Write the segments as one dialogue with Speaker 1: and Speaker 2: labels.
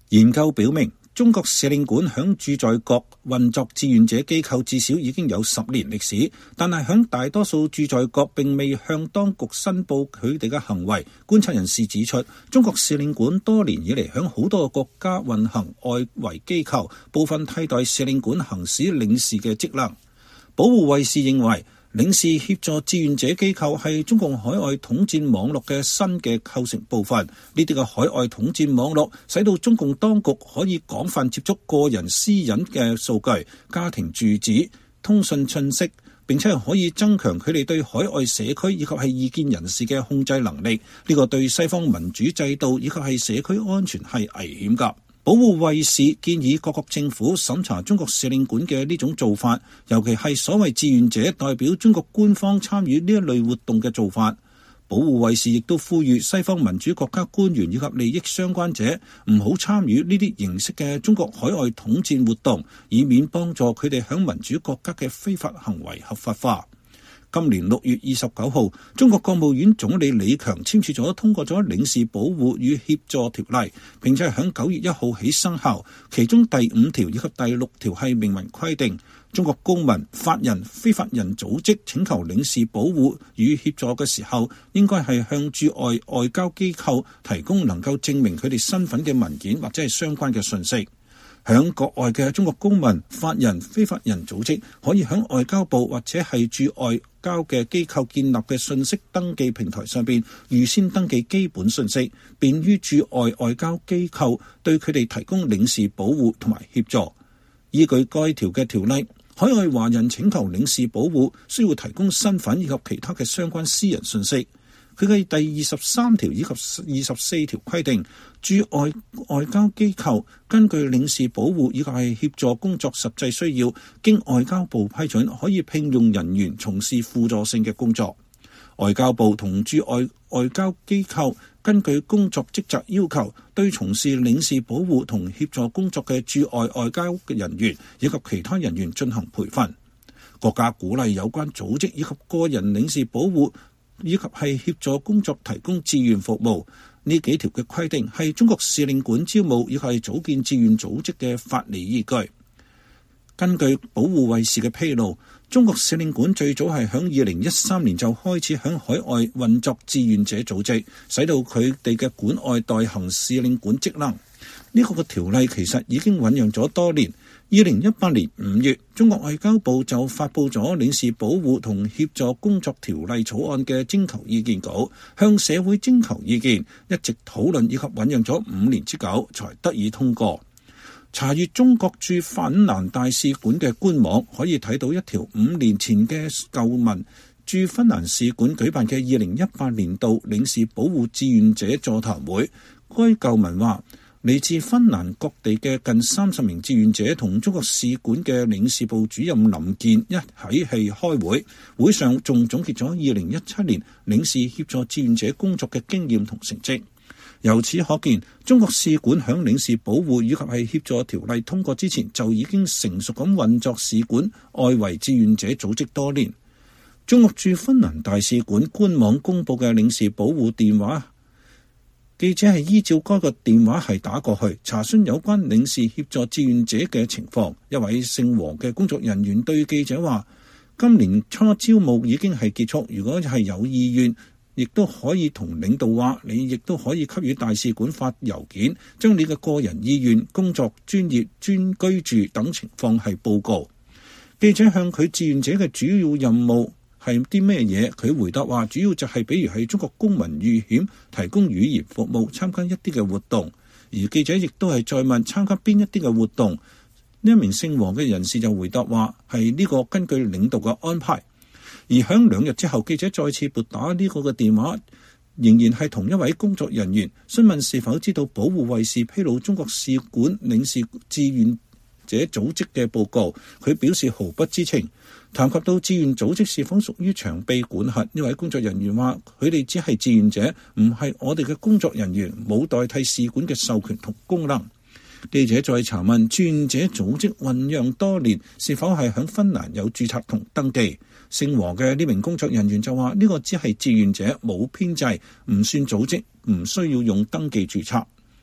Speaker 1: 研究表明，中國使領館響駐在國運作志願者機構至少已經有10年歷史，但係響大多數駐在國並未向當局申報佢哋嘅行為。觀察人士指出，中國使領館多年以嚟響好多個國家運行外圍機構，部分替代使領館行使領事嘅職能。保護衛士認為，領事協助志願者機構係中共海外統戰網絡嘅新嘅構成部分。呢啲嘅海外統戰網絡使到中共當局可以廣泛接觸個人私隱嘅數據、家庭住址、通訊信息，並且可以增強佢哋對海外社區以及係異見人士嘅控制能力。呢個對西方民主制度以及係社區安全係危險㗎。保護衛士建議各國政府審查中國使領館嘅呢種做法，尤其係所謂志願者代表中國官方參與呢一類活動嘅做法。保護衛士亦都呼籲西方民主國家官員以及利益相關者唔好參與呢啲形式嘅中國海外統戰活動，以免幫助佢哋響民主國家嘅非法行為合法化。今年6月29號，中國國務院總理李強簽署咗通過咗領事保護與協助條例，並且響9月1號起生效。其中第5條以及第6條係明文規定，中國公民、法人、非法人組織請求領事保護與協助嘅時候，應該係向駐外外交機構提供能夠證明佢哋身份嘅文件或者係相關嘅信息。響國外嘅中國公民、法人、非法人組織可以響外交部或者係駐外交嘅機構建立嘅信息登記平台上邊預先登記基本信息，便於駐外外交機構對佢哋提供領事保護同埋協助。依據該條嘅條例，海外華人請求領事保護需要提供身份以及其他嘅相關私人信息。佢嘅第23條以及24條規定，駐外外交機構根據領事保護以及係協助工作實際需要，經外交部批准，可以聘用人員從事輔助性嘅工作。外交部同駐外外交機構根據工作職責要求，對從事領事保護同協助工作嘅駐外外交嘅人員以及其他人員進行培訓。國家鼓勵有關組織以及個人領事保護以及係協助工作提供志願服務。呢幾條嘅規定係中國使領館招募以及係組建志願組織嘅法理依據。根據保護衛士嘅披露，中國使領館最早係響2013年就開始響海外運作志願者組織，使到佢哋嘅館外代行使領館職能。呢個嘅條例其實已經醞釀咗多年。2018年5月，中國外交部就發布咗領事保護同協助工作條例草案嘅徵求意見稿，向社會徵求意見，一直討論以及醞釀咗5年之久，才得以通過。查閱中國駐芬蘭大使館嘅官網，可以睇到一條5年前嘅舊文，駐芬蘭使館舉辦嘅2018年度領事保護志願者座談會。該舊文話，嚟自芬蘭各地嘅近30名志願者同中國使館嘅領事部主任林健一起係開會，會上仲總結咗2017年領事協助志願者工作嘅經驗同成績。由此可見，中國使館響領事保護以及係協助條例通過之前，就已經成熟咁運作使館外圍志願者組織多年。中國駐芬蘭大使館官網公佈嘅領事保護電話，記者係依照該個電話係打過去，查詢有關領事協助志願者嘅情況。一位姓黃嘅工作人員對記者話：今年初招募已經係結束，如果係有意願，亦都可以同領導話，你亦都可以給予大使館發郵件，將你嘅個人意願、工作專業、居住等情況係報告。記者向佢志願者嘅主要任務係啲咩嘢？佢回答話，主要就係比如係中國公民遇險，提供語言服務，參加一啲嘅活動。而記者亦都係再問參加邊一啲嘅活動。呢一名姓黃嘅人士就回答話，係呢個根據領導嘅安排。而響2日之後，記者再次撥打呢個嘅電話，仍然係同一位工作人員，詢問是否知道保護衛士披露中國使館領事志願者組織嘅報告。佢表示毫不知情。談及到志願組織是否屬於長臂管轄，呢位工作人員話：佢哋只係志願者，唔係我哋嘅工作人員，冇代替使館嘅授權同功能。記者再查問志願者組織醞釀多年，是否係響芬蘭有註冊同登記？姓黃嘅呢名工作人員就話：呢個只係志願者，冇編制，唔算組織，唔需要用登記註冊。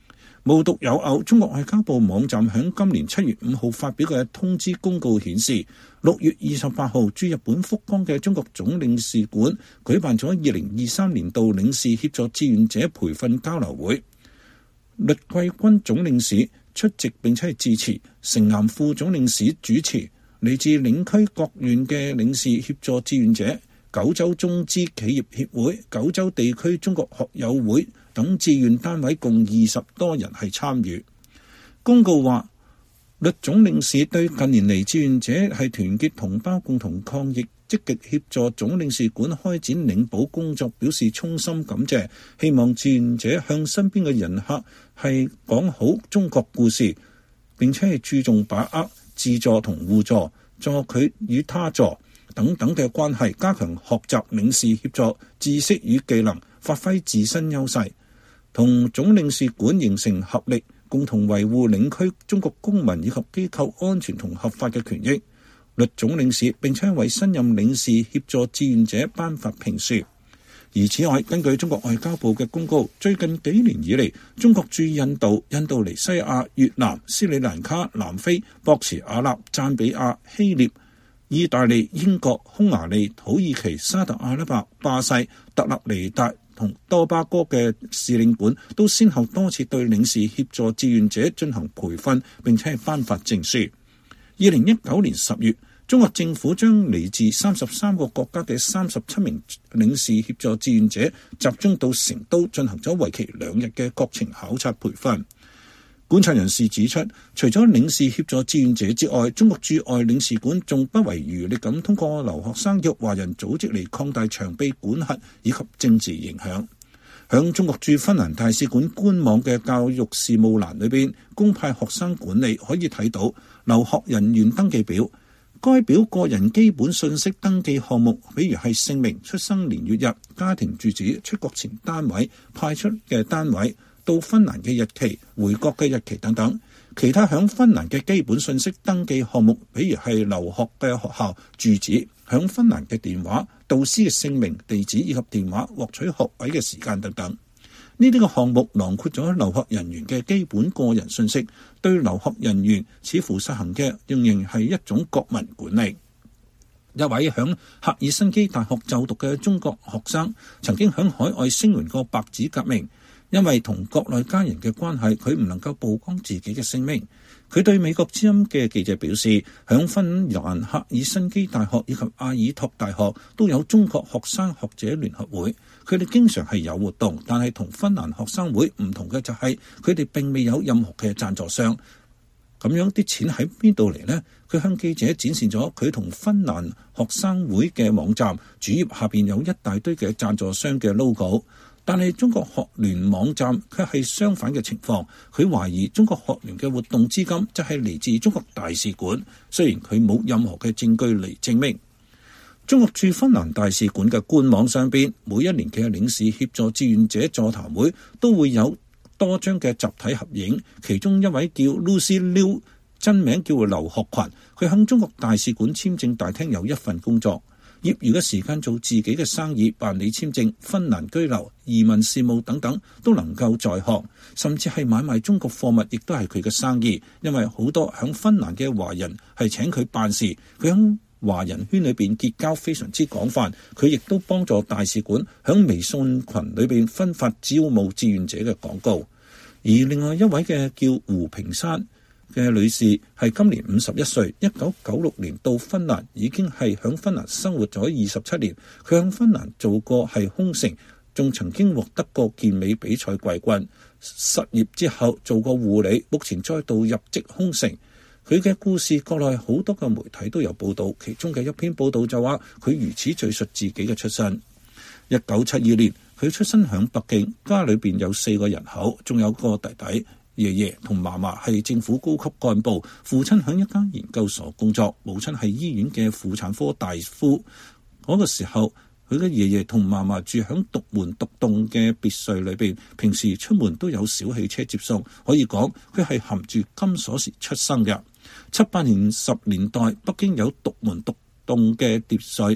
Speaker 1: 無獨有偶，中國外交部網站喺今年7月5號發表嘅通知公告顯示，6月28號駐日本福岡嘅中國總領事館舉辦咗2023年度領事協助志願者培訓交流會，栗桂軍總領事出席並且係致辭，成岩副總領事主持，嚟自領區各縣嘅領事協助志願者、九州中資企業協會、九州地區中國學友會等志願單位共20多人係參與。公告話，栗總領事對近年嚟志願者係團結同胞、共同抗疫、積極協助總領事館開展領保工作表示衷心感謝，希望志願者向身邊嘅人客係講好中國故事，並且係注重把握自助同互助、助佢與他助等等嘅關係，加強學習領事協助知識與技能，發揮自身優勢，同總領事館形成合力，共同維護領區中國公民以及機構安全同合法嘅權益。栗總領事並且為新任領事協助志願者頒發評書。而此外，根據中國外交部嘅公告，最近幾年以嚟，中國駐印度、印度尼西亞、越南、斯里蘭卡、南非、博茨瓦納、贊比亞、希臘、意大利、英國、匈牙利、土耳其、沙特阿拉伯、巴西、特立尼達同多巴哥嘅使領館都先後多次對領事協助志願者進行培訓，並且係頒發證書。2019年10月，中國政府將嚟自33個國家嘅37名領事協助志願者集中到成都進行咗為期2日嘅國情考察培訓。觀察人士指出，除咗領事協助志願者之外，中國駐外領事館仲不遺餘力咁通過留學生與華人組織嚟擴大長臂管轄以及政治影響。響中國駐芬蘭大使館官網嘅教育事務欄裏邊，公派學生管理可以睇到留學人員登記表。該表個人基本信息登記項目，比如係姓名、出生年月日、家庭住址、出國前單位、派出嘅單位、到芬蘭嘅日期、回國嘅日期等等。其他響芬蘭嘅基本信息登記項目，比如係留學嘅學校住址、響芬蘭嘅電話、導師嘅姓名、地址以及電話、獲取學位嘅時間等等。呢啲個項目囊括咗留學人員嘅基本個人信息，對留學人員似乎實行嘅仍然係一種國民管理。一位響赫爾辛基大學就讀嘅中國學生，曾經響海外聲援過白紙革命，因為同國內家人嘅關係，佢唔能夠曝光自己嘅姓名。佢對美國之音嘅記者表示，響芬蘭赫爾辛基大學以及阿爾托大學都有中國學生學者聯合會，佢哋經常係有活動，但係同芬蘭學生會唔同嘅就係佢哋並未有任何嘅贊助商。咁樣啲錢喺邊度嚟呢？佢向記者展示咗佢同芬蘭學生會嘅網站，主頁下邊有一大堆嘅贊助商嘅 logo。但係中國學聯網站卻係相反嘅情況，佢懷疑中國學聯嘅活動資金就係嚟自中國大使館，雖然佢冇任何嘅證據嚟證明。中國駐芬蘭大使館嘅官網上邊，每一年嘅領事協助志願者座談會都會有多張嘅集體合影，其中一位叫 Lucy Liu， 真名叫劉學群，佢向中國大使館簽證大廳有一份工作。業餘嘅時間做自己嘅生意，辦理簽證、芬蘭居留、移民事務等等，都能夠在行。甚至係買賣中國貨物，亦都係佢嘅生意。因為好多響芬蘭嘅華人係請佢辦事，佢響華人圈裏邊結交非常之廣泛。佢亦都幫助大使館響微信群裏邊分發招募志願者嘅廣告。而另外一位嘅叫胡平山嘅女士係今年51歲，1996年到芬蘭，已經係響芬蘭生活咗27年。佢響芬蘭做過係空乘，仲曾經獲得過健美比賽季軍。失業之後做過護理，目前再度入職空乘。佢嘅故事國內好多嘅媒體都有報道，其中嘅一篇報道就話佢如此敘述自己嘅出身。1972年佢出生響北京，家裏邊有4個人口，仲有個弟弟。爺爺同嫲嫲係政府高級幹部，父親喺一間研究所工作，母親係醫院嘅婦產科大夫。嗰個時候，佢嘅爺爺同嫲嫲住響獨門獨棟嘅別墅裏邊，平時出門都有小汽車接送，可以講佢係含住金鎖匙出生嘅。70、80、90年代，北京有獨門獨棟嘅別墅，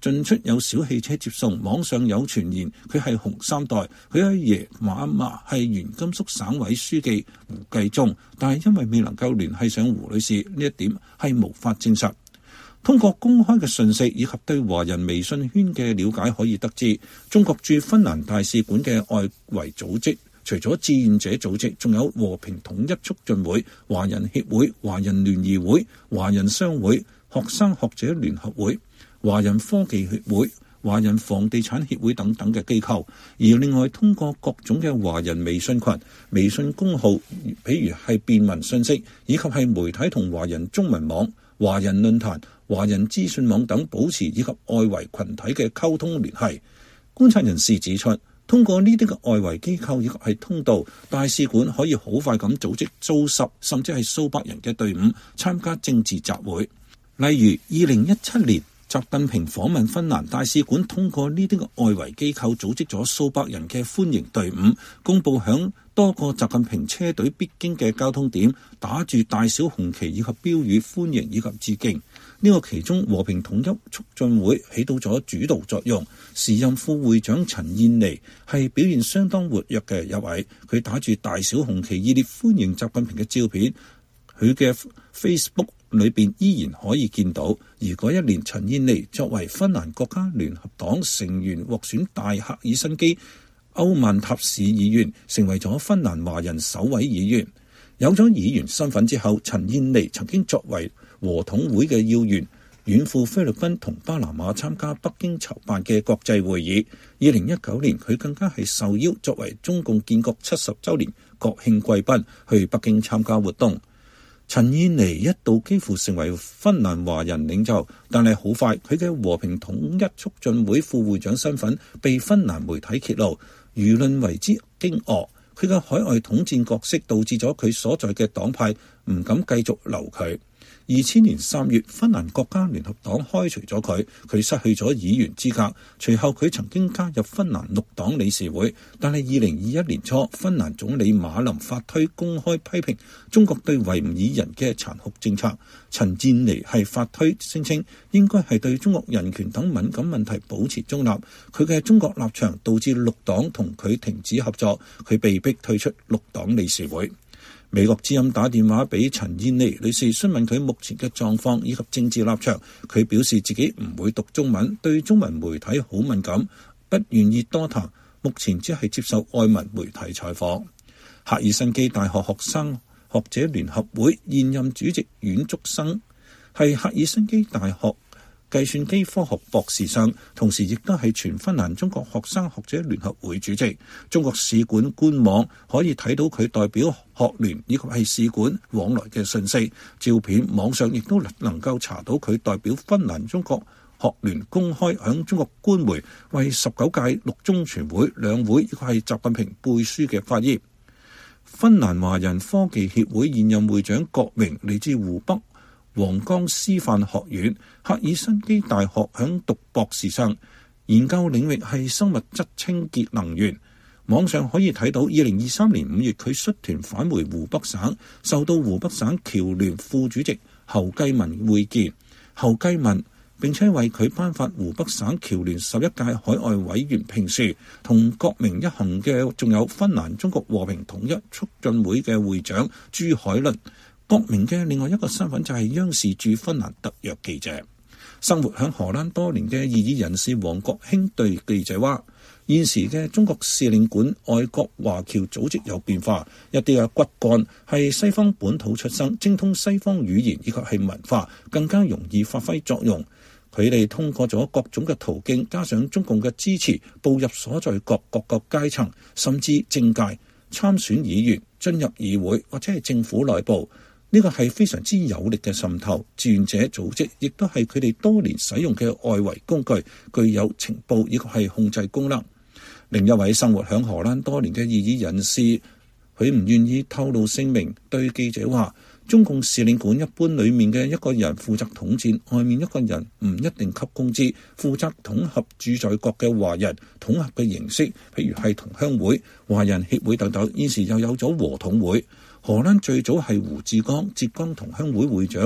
Speaker 1: 進出有小汽車接送，網上有傳言佢係紅三代，佢阿爺馬嫲係原甘肅省委書記胡繼忠，但係因為未能夠聯繫上胡女士，呢一點係無法證實。通過公開嘅訊息以及對華人微信圈嘅了解可以得知，中國駐芬蘭大使館嘅外圍組織除咗志願者組織，仲有和平統一促進會、華人協會、華人聯誼會、華人商會、學生學者聯合會、華人科技協會、華人房地產協會等等嘅機構。而另外通過各種嘅華人微信群、微信公號，譬如係便民信息，以及係媒體同華人中文網、華人論壇、華人資訊網等保持以及外圍群體嘅溝通聯繫。觀察人士指出，通過呢啲嘅外圍機構以及係通道，大使館可以好快咁組織數十甚至係數百人嘅隊伍參加政治集會。例如2017年習近平訪問芬蘭，大使館通過呢啲嘅外圍機構組織咗數百人嘅歡迎隊伍，公佈響多個習近平車隊必經嘅交通點打住大小紅旗以及標語歡迎以及致敬。呢個其中和平統一促進會起到咗主導作用，時任副會長陳燕妮係表現相當活躍嘅一位，佢打住大小紅旗熱烈歡迎習近平嘅照片，佢嘅 Facebook 裏邊依然可以見到。而嗰一年，陳燕妮作為芬蘭國家聯合黨成員獲選大赫爾辛基歐曼塔市議員，成為咗芬蘭華人首位議員。有咗議員身份之後，陳燕妮曾經作為和統會嘅要員，遠赴菲律賓同巴拿馬參加北京籌辦嘅國際會議。2019年，佢更加係受邀作為中共建國70週年國慶貴賓去北京參加活動。陳燕妮一度幾乎成為芬蘭華人領袖，但係好快佢嘅和平統一促進會副會長身份被芬蘭媒體揭露，輿論為之驚愕。佢嘅海外統戰角色導致咗佢所在嘅黨派唔敢繼續留佢。2000年3月，芬蘭國家聯合黨開除咗佢，佢失去咗議員資格。隨後佢曾經加入芬蘭綠黨理事會，但係2021年初，芬蘭總理馬林發推公開批評中國對維吾爾人嘅殘酷政策。陳燕妮係發推聲稱應該係對中國人權等敏感問題保持中立。佢嘅中國立場導致綠黨同佢停止合作，佢被迫退出綠黨理事會。美國之音打電話俾陳燕妮女士詢問佢目前嘅狀況以及政治立場，佢表示自己唔會讀中文，對中文媒體好敏感，不願意多談，目前只係接受外文媒體採訪。赫爾辛基大學學生學者聯合會現任主席阮竹生係赫爾辛基大學計算機科學博士生，同時亦都係全芬蘭中國學生學者聯合會主席。中國使館官網可以睇到佢代表學聯以及係使館往來嘅信息照片，網上亦都能夠查到佢代表芬蘭中國學聯公開響中國官媒為19屆六中全會兩會以及係習近平背書嘅發言。芬蘭華人科技協會現任會長郭明嚟自湖北黃岡師範學院，赫爾辛基大學響讀博士生，研究領域係生物質清潔能源。網上可以睇到2023年5月佢率團返回湖北省，受到湖北省僑聯副主席侯繼民會見。侯繼民並且為佢頒發湖北省僑聯11屆海外委員聘書。同郭明一行嘅仲有芬蘭中國和平統一促進會嘅會長朱海倫。郭明嘅另外一個身份就係央視駐芬蘭特約記者。生活喺荷蘭多年嘅異議人士黃國興對記者話，現時嘅中國使領館愛國華僑組織有變化，一啲嘅骨幹係西方本土出身，精通西方語言以及係文化，更加容易發揮作用。佢哋通過咗各種嘅途徑，加上中共嘅支持，步入所在各個階層，甚至政界參選議員，進入議會或者係政府內部。呢個係非常之有力嘅滲透。志願者組織亦都係佢哋多年使用嘅外圍工具，具有情報亦係控制功能。另一位生活響荷蘭多年嘅異議人士，佢唔願意透露姓名，對記者話：中共使領館一般裏面嘅一個人負責統戰，外面一個人唔一定給工資，負責統合駐在國嘅華人，統合嘅形式，譬如係同鄉會、華人協會等等。現時又有咗和統會。荷蘭最早係胡志剛浙江同鄉會會長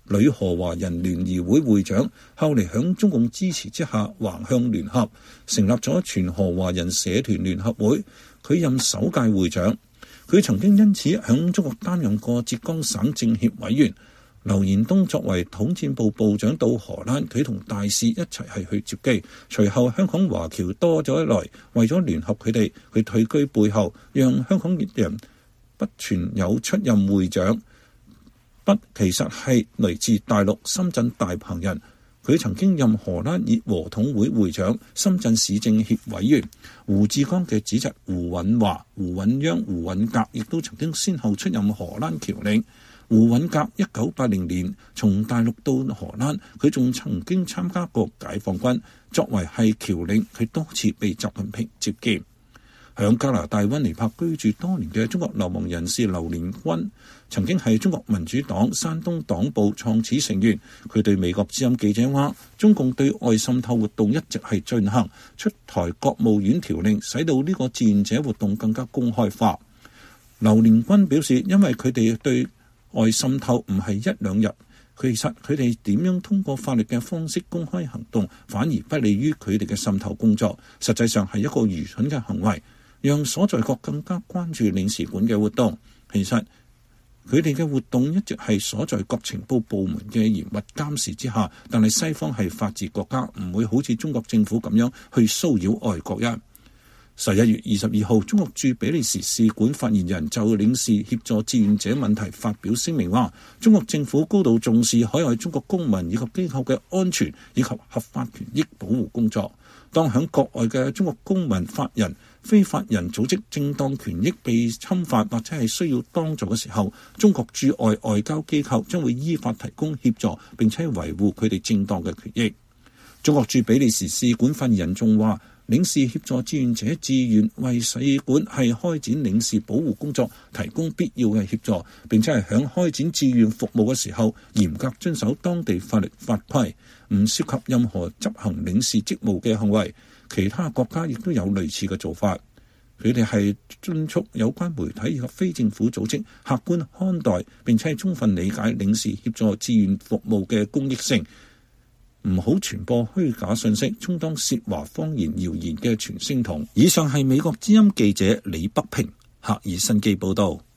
Speaker 1: 女河華人聯誼會會長，後嚟響中共支持之下橫向聯合，成立咗全河華人社團聯合會，佢任首屆會長。佢曾經因此響中國擔任過浙江省政協委員。劉延東作為統戰部部長到荷蘭，佢同大使一齊係去接機。隨後香港華僑多咗一來，為咗聯合佢哋，佢退居背後，讓香港人不存有出任會長。不，其實係嚟自大陸深圳大鵬人。佢曾經任荷蘭熱和統會會長、深圳市政協委員。胡志剛嘅子侄胡允華、胡允央、胡允格亦都曾經先後出任荷蘭僑領。胡允格1980年從大陸到荷蘭，佢仲曾經參加過解放軍。作為係僑領，佢多次被習近平接見。響加拿大溫尼伯居住多年嘅中國流亡人士劉連軍，曾經係中國民主黨山東黨部創始成員。佢對美國之音記者話：中共對外滲透活動一直係進行，出台國務院條令，使到呢個志願者活動更加公開化。劉連軍表示，因為佢哋對外滲透唔係一兩日，其實佢哋點樣通過法律嘅方式公開行動，反而不利於佢哋嘅滲透工作，實際上係一個愚蠢嘅行為，讓所在國更加關注領事館嘅活動。其實佢哋嘅活動一直係所在國情報部門嘅嚴密監視之下，但係西方係法治國家，唔會好似中國政府咁樣去騷擾外國人。11月22號，中國駐比利時使館發言人就領事協助志願者問題發表聲明話，中國政府高度重視海外中國公民以及機構嘅安全以及合法權益保護工作。當響國外嘅中國公民、法人、非法人組織正當權益被侵犯或者係需要幫助嘅時候，中國駐外外交機構將會依法提供協助，並且維護佢哋正當嘅權益。中國駐比利時使館發言人仲話，領事協助志願者自願為使館係開展領事保護工作提供必要嘅協助，並且係響開展志願服務嘅時候嚴格遵守當地法律法規，唔涉及任何執行領事職務嘅行為。其他國家亦都有類似嘅做法，佢哋係敦促有關媒體以及非政府組織客觀看待，並且係充分理解領事協助志願服務嘅公益性，唔好傳播虛假信息，充當涉華謊言謠言嘅傳聲筒。以上係美國之音記者李北平，赫爾辛基報道。